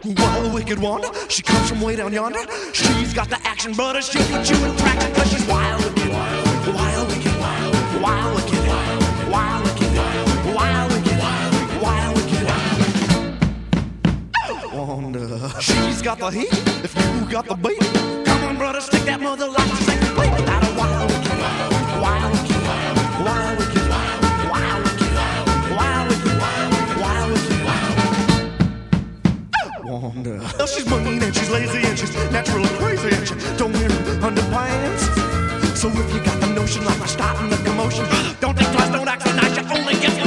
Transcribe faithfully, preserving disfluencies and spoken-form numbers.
Wild, wicked Wanda, she comes from way down yonder. She's got the action, but she'll put you in traction, cause she's wild, wicked, wild, wicked, wild, wicked, wild, wicked, wild, wicked, wild, wicked, Wanda. She's got the heat, if you got the beat. Come on, brother, stick that mother like she's complete. Out of wild, wicked, wild, wicked, wild, wicked, wild, wicked, wild, wicked, wild, wicked, Wanda. Well, she's mean and she's lazy and she's naturally crazy and she don't wear underpants. So if you got the notion like we're starting the commotion, don't think twice, don't act so nice, you only get